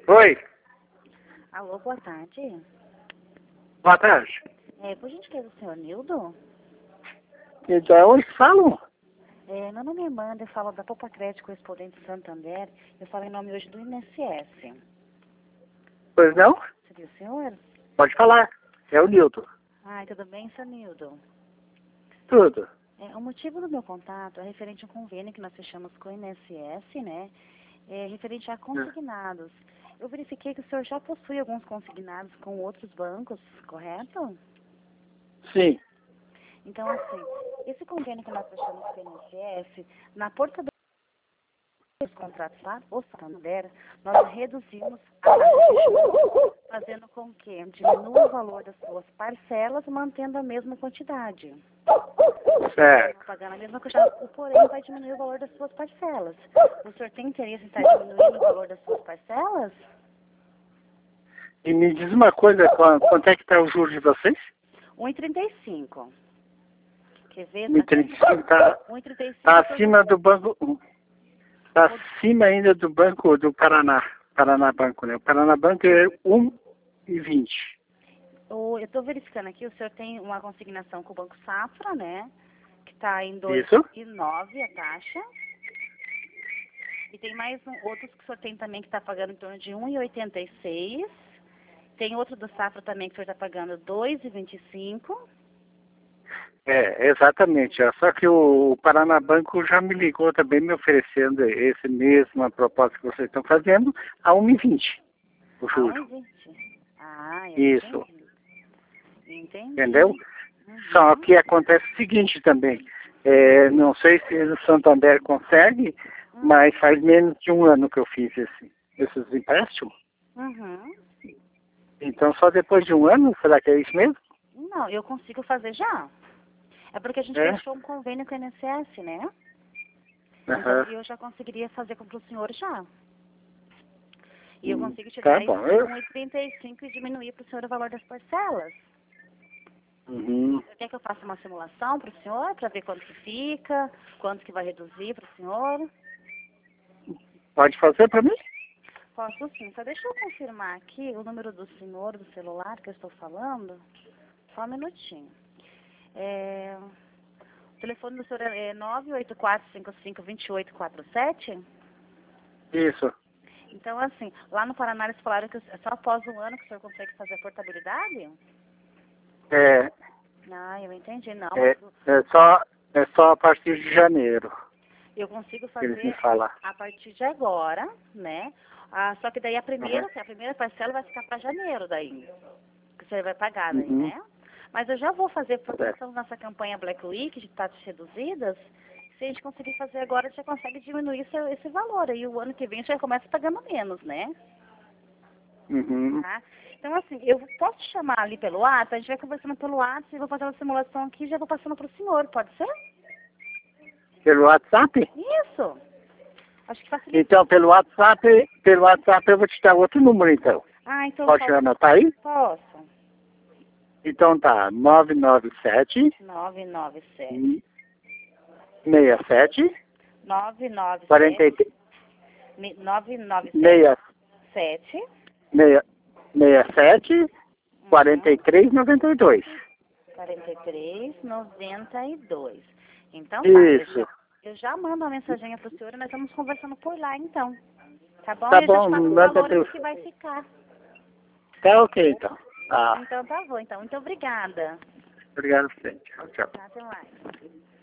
Oi, Alô, boa tarde. boa tarde. Por gentileza, o senhor Nildo? Então, onde falam? Meu nome é Amanda, eu falo da Poupa Crédito Correspondente Santander. Eu falo em nome hoje do INSS. Pois não? Seria o senhor? Pode falar. É o Nilton. Ai, tudo bem, senhor Nildo? Tudo. O motivo do meu contato é referente a um convênio que nós fechamos com o INSS, né? Referente a consignados. Eu verifiquei que o senhor já possui alguns consignados com outros bancos, correto? Sim. Então, assim, esse convênio que nós fechamos com o INSS, na portaria dos contratos lá, o Santander, nós reduzimos a taxa de juros, fazendo com que diminua o valor das suas parcelas, mantendo a mesma quantidade. Certo. Pagando a mesma quantidade, porém vai diminuir o valor das suas parcelas. O senhor tem interesse em estar diminuindo o valor das suas parcelas? E me diz uma coisa, quanto é que está o juros de vocês? 1,35. Quer ver? 1,35 tá 1,35. tá acima do banco. Está acima ainda do banco do Paraná. Paraná Banco, né? O Paraná Banco é 1,20. Eu estou verificando aqui, o senhor tem uma consignação com o Banco Safra, né? Que está em Isso? 2,9 a taxa. E tem mais outros que o senhor tem também que está pagando em torno de 1,86. Tem outro do Safra também que o senhor está pagando 2,25. É, exatamente. Só que o Paraná Banco já me ligou também me oferecendo esse mesma proposta que vocês estão fazendo a 1,20 o A juro. 1,20. Ah, eu Isso. entendi. Entendi. Entendeu? Uhum. Só que acontece o seguinte também. Não sei se o Santander consegue, mas faz menos de um ano que eu fiz esses empréstimos. Uhum. Então só depois de um ano, será que é isso mesmo? Não, eu consigo fazer já. É porque a gente É? fechou um convênio com a INSS, né? Então Aham. eu já conseguiria fazer para o senhor já. E eu consigo te Tá dar bom. esse 1,35 e diminuir para o senhor o valor das parcelas. Uhum. Você quer que eu faça uma simulação para o senhor, para ver quanto que fica, quanto que vai reduzir para o senhor? Pode fazer para mim? Posso sim, só deixa eu confirmar aqui o número do senhor, do celular que eu estou falando. Só um minutinho. O telefone do senhor é 984552847? Isso. Então, assim, lá no Paraná eles falaram que é só após um ano que o senhor consegue fazer a portabilidade? É, Ah, eu entendi. Não, é, mas é só a partir de janeiro eu consigo que eles me fazer falam. a partir de agora, né? Só que daí a Uhum. primeira parcela vai ficar para janeiro daí, que você vai pagar daí, Uhum. né? Mas eu já vou fazer, porque nós Certo. estamos nessa campanha Black Week de taxas reduzidas. Se a gente conseguir fazer agora, já consegue diminuir esse valor. Aí o ano que vem já começa pagando menos, né? Uhum. Tá? Então, assim, eu posso te chamar ali pelo WhatsApp, a gente vai conversando pelo WhatsApp, eu vou fazer uma simulação aqui e já vou passando para o senhor, pode ser? Pelo WhatsApp? Isso! Acho que facilita. Então, pelo WhatsApp eu vou te dar outro número, então. Então Pode anotar aí? posso. Então tá, 997 997 67 997 43 997 67 43 92. 4392. Então tá, Isso. eu já mando uma mensaginha pro senhor e nós vamos conversando por lá então. Tá bom? Tá E eu já bom, te passo o manda valor pelo... que vai ficar. Tá ok, então. Tá. Então tá bom, então. Muito obrigada. Obrigado, gente. Tchau, tchau. Até mais.